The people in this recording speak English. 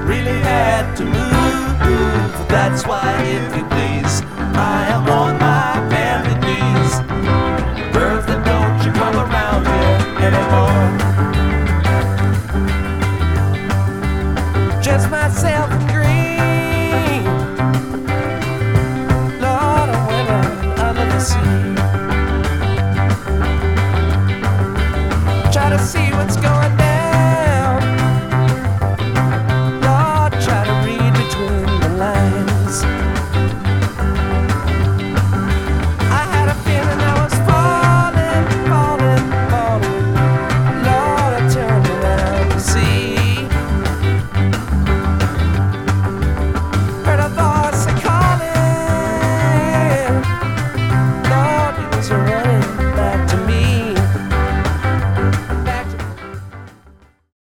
really had to move. That's why, if you please, I am on